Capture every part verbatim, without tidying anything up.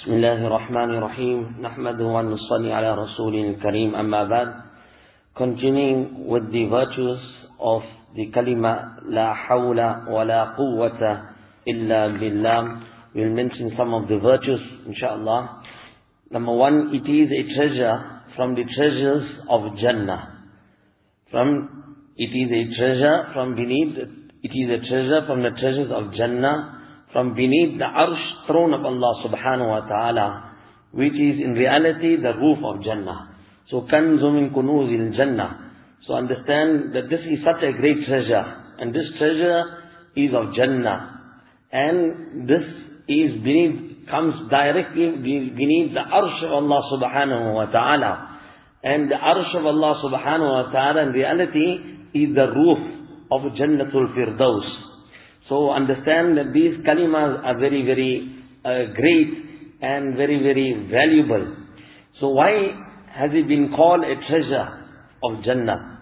بسم الله الرحمن الرحيم نحمده ونصلي على رسوله الكريم أما بعد. Continuing with the virtues of the kalima La hawla wa la quwwata illa billah, we'll mention some of the virtues inshallah. Number one, it is a treasure from the treasures of Jannah. From it is a treasure from beneath, it is a treasure from the treasures of Jannah, from beneath the Arsh throne of Allah subhanahu wa ta'ala, which is in reality the roof of Jannah. So, kanzu min kunuzil Jannah. So understand that this is such a great treasure, and this treasure is of Jannah. And this is beneath, comes directly beneath the Arsh of Allah subhanahu wa ta'ala. And the Arsh of Allah subhanahu wa ta'ala in reality is the roof of Jannatul Firdaus. So understand that these kalimas are very, very uh, great and very, very valuable. So why has it been called a treasure of Jannah?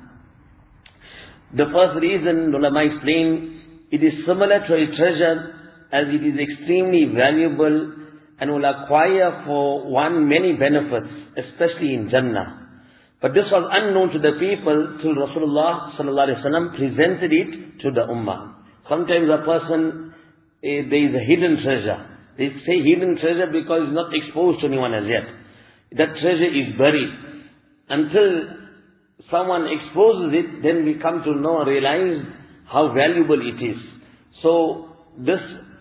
The first reason, ulama explain, it is similar to a treasure as it is extremely valuable and will acquire for one many benefits, especially in Jannah. But this was unknown to the people till Rasulullah sallallahu alaihi wasallam presented it to the ummah. Sometimes a person, eh, there is a hidden treasure. They say hidden treasure because it's not exposed to anyone as yet. That treasure is buried. Until someone exposes it, then we come to know, realize how valuable it is. So, this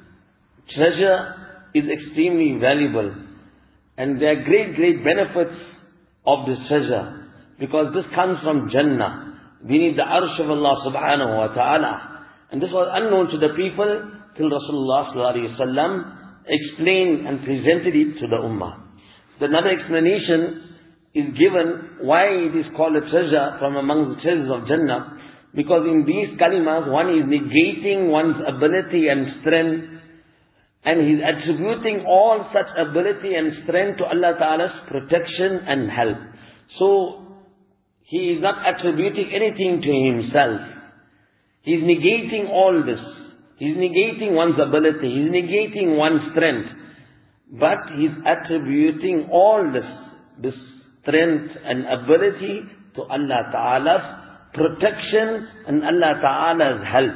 treasure is extremely valuable. And there are great, great benefits of this treasure. Because this comes from Jannah. We need the Arsh of Allah subhanahu wa ta'ala. And this was unknown to the people till Rasulullah sallallahu alaihi wasallam explained and presented it to the ummah. So another explanation is given why it is called a treasure from among the treasures of Jannah. Because in these kalimas, one is negating one's ability and strength, and he's attributing all such ability and strength to Allah Ta'ala's protection and help. So, he is not attributing anything to himself. He's negating all this. He's negating one's ability. He's negating one's strength. But he's attributing all this, this strength and ability to Allah Ta'ala's protection and Allah Ta'ala's help.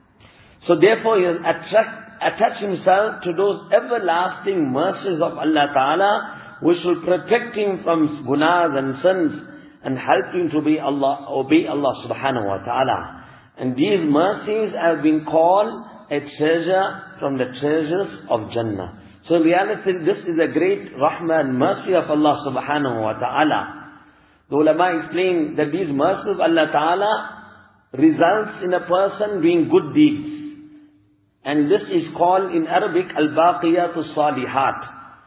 So therefore he has attract, attached himself to those everlasting mercies of Allah Ta'ala, which will protect him from gunas and sins and help him to be Allah, obey Allah Subhanahu wa Ta'ala. And these mercies have been called a treasure from the treasures of Jannah. So in reality, this is a great rahmah and mercy of Allah subhanahu wa ta'ala. The ulama explain that these mercies of Allah ta'ala results in a person doing good deeds. And this is called in Arabic al-baqiyatu salihat.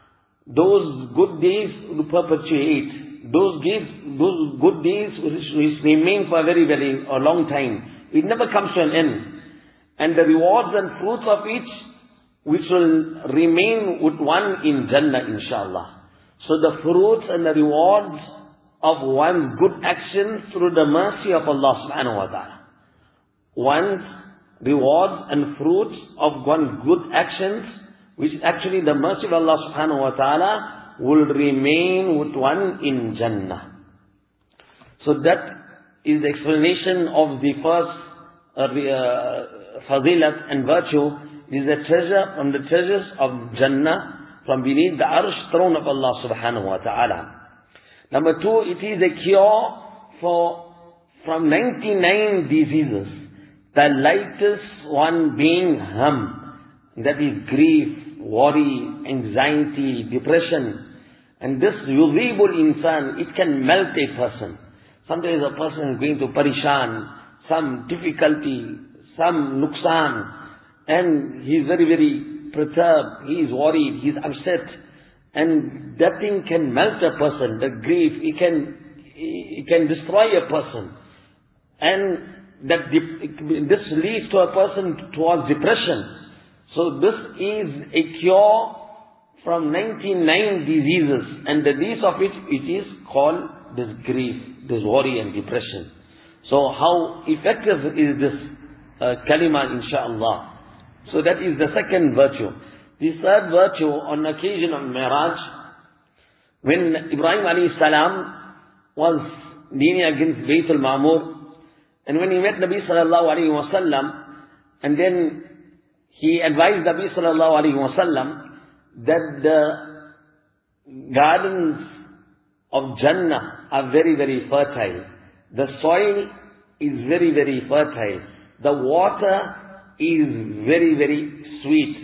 Those good deeds will perpetuate. Those deeds, those good deeds which, which remain for a very, very a long time. It never comes to an end. And the rewards and fruits of each, which will remain with one in Jannah, inshallah. So the fruits and the rewards of one's good actions through the mercy of Allah subhanahu wa ta'ala. One's rewards and fruits of one's good actions, which actually the mercy of Allah subhanahu wa ta'ala will remain with one in Jannah. So that is the explanation of the first uh, uh, fadilat and virtue. It is a treasure from the treasures of Jannah, from beneath the Arsh throne of Allah subhanahu wa ta'ala. Number two, it is a cure for from ninety-nine diseases. The lightest one being hum, that is grief, worry, anxiety, depression. And this yuzibul insan, it can melt a person. Sometimes a person is going to parishan, some difficulty, some nuksan, and he is very, very perturbed, he is worried, he is upset. And that thing can melt a person, the grief, it can, it can destroy a person. And that this leads to a person towards depression. So this is a cure from ninety-nine diseases, and the least of it, it is called this grief, this worry and depression. So how effective is this uh, kalima, inshaAllah? So that is the second virtue. The third virtue, on occasion of Mi'raj, when Ibrahim alayhi salam was leaning against Bayt al-Ma'mur, and when he met Nabi sallallahu alayhi wa sallam, and then he advised Nabi sallallahu alayhi wa sallam that the gardens of Jannah are very, very fertile. The soil is very, very fertile. The water is very, very sweet.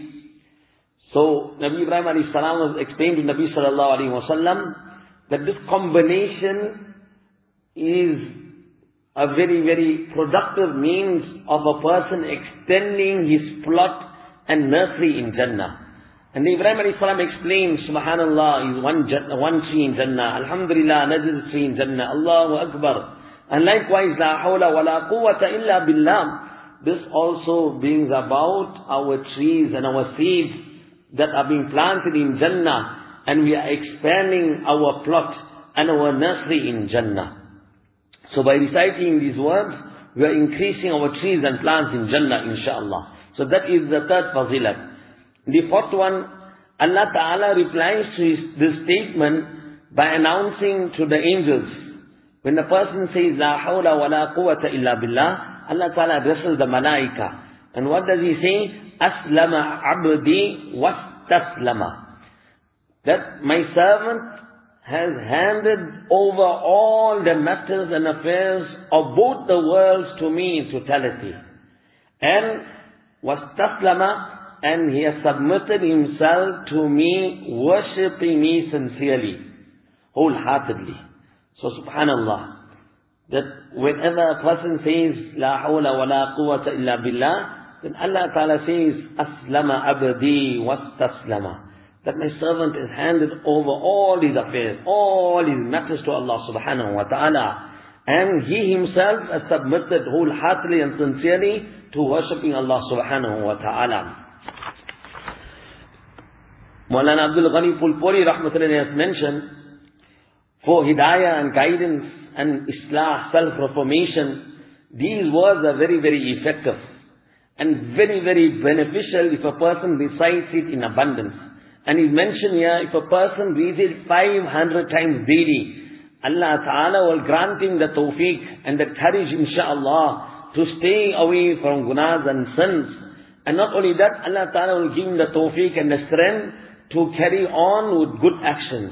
So Nabi Ibrahim alayhi salam was explained to Nabi sallallahu alayhi wa sallam that this combination is a very, very productive means of a person extending his plot and nursery in Jannah. And Ibrahim alayhi salam explained, subhanallah, is one, one tree in Jannah, alhamdulillah, another tree in Jannah, Allahu Akbar. And likewise, la hawla wa la quwwata illa billah. This also brings about our trees and our seeds that are being planted in Jannah, and we are expanding our plot and our nursery in Jannah. So by reciting these words, we are increasing our trees and plants in Jannah, inshaAllah. So that is the third fazilat. The fourth one, Allah Ta'ala replies to his, this statement by announcing to the angels. When the person says, La hawla wa la quwwata illa billah, Allah Ta'ala addresses the malaika. And what does he say? Aslama abdi wastaslama. That my servant has handed over all the matters and affairs of both the worlds to me in totality. And wastaslama, and he has submitted himself to me, worshipping me sincerely, wholeheartedly. So subhanallah, that whenever a person says, La hawla wa la quwwata illa billah, then Allah Ta'ala says, Aslama abdi wastaslama. That my servant has handed over all his affairs, all his matters to Allah subhanahu wa ta'ala. And he himself has submitted wholeheartedly and sincerely to worshipping Allah subhanahu wa ta'ala. Maulana Abdul Ghani Pulpuri rahmatullahi has mentioned, for hidayah and guidance and islah, self-reformation, these words are very, very effective and very, very beneficial if a person recites it in abundance. And he's mentioned here, if a person reads it five hundred times daily, Allah Ta'ala will grant him the tawfiq and the courage, insha'Allah, to stay away from gunas and sins. And not only that, Allah Ta'ala will give him the tawfiq and the strength to carry on with good actions.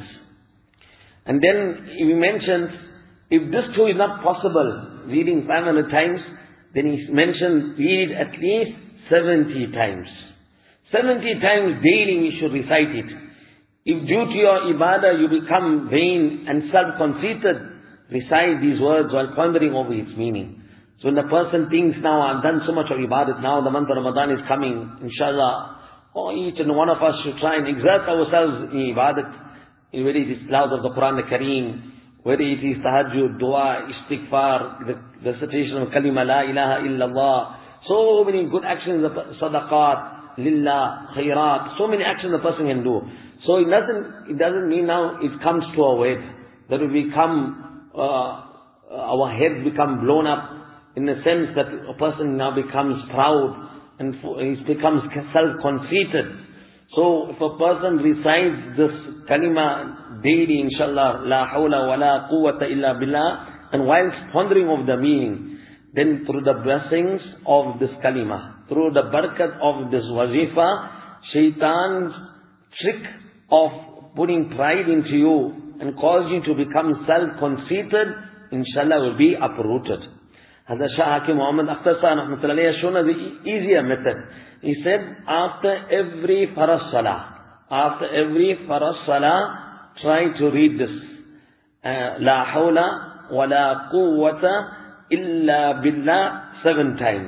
And then he mentions, if this too is not possible, reading five hundred times, then he mentions, read at least seventy times. seventy times daily we should recite it. If due to your ibadah you become vain and self-conceited, recite these words while pondering over its meaning. So when the person thinks, now I've done so much of ibadah, now the month of Ramadan is coming, inshallah, oh, each and one of us should try and exert ourselves in ibadah, whether it is tilawat of the Quran al-Kareem, whether it is tahajjud, dua, istighfar, the, the recitation of kalima la ilaha illallah, so many good actions, sadaqat, lillah, khairat, so many actions a person can do. So it doesn't, it doesn't mean now it comes to our head, that we become, uh, our heads become blown up, in the sense that a person now becomes proud, and he becomes self-conceited. So if a person recites this kalima daily, inshallah, la hawla wa la quwwata illa billah, and whilst pondering over the meaning, then through the blessings of this kalima, through the barakat of this wazifa, shaitan's trick of putting pride into you and cause you to become self-conceited, inshallah will be uprooted. Hazrat Shah Hakim Muhammad Akhtar Sahib rahmatullahi has shown us the easier method. He said, after every faraz salah, after every faraz salah, try to read this. Uh, la hawla wa la quwwata illa billah seven times.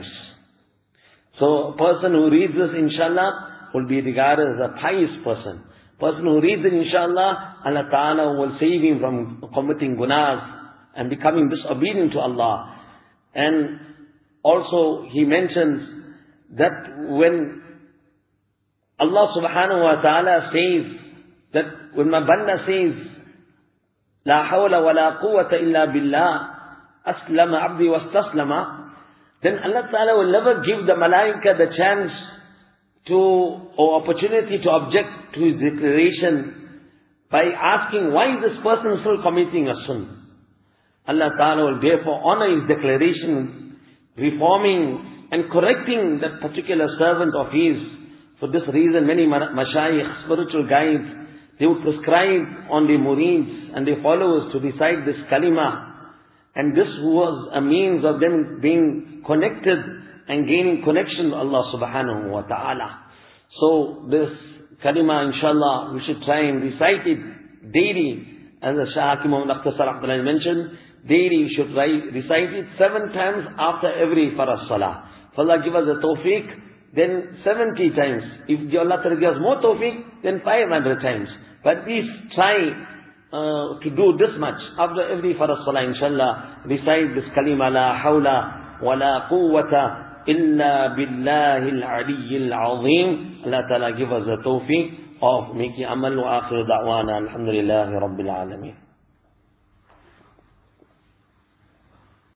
So a person who reads this, inshallah, will be regarded as a pious person. Person who reads it, inshallah, Allah Ta'ala will save him from committing gunas and becoming disobedient to Allah. And also he mentions that when Allah subhanahu wa ta'ala says, that when my banda says, La hawla wa la quwwata illa billah, aslama abdi wastaslama, then Allah Ta'ala will never give the malaika the chance to, or opportunity to object to his declaration by asking why is this person still committing a sin. Allah Ta'ala will therefore honor his declaration, reforming and correcting that particular servant of his. For this reason, many mashayikh, spiritual guides, they would prescribe on their murids and their followers to recite this kalima. And this was a means of them being connected and gaining connection to Allah subhanahu wa ta'ala. So this kalima, inshallah, we should try and recite it daily. As the Shah Hakim Muhammad Akhtar Abdullah mentioned, daily we should recite it seven times after every faraz salah. If Allah give us the tawfiq, then seventy times. If Allah gives us more tawfiq, then five hundred times. But please try uh, to do this much. After every faraz salah, inshallah, recite this kalima, la hawla wa la quwwata illa billahi al-aliyyil azim. Allah Ta'ala give us the tawfiq of making amal wa akhir da'wana. Alhamdulillahi Rabbil Alameen.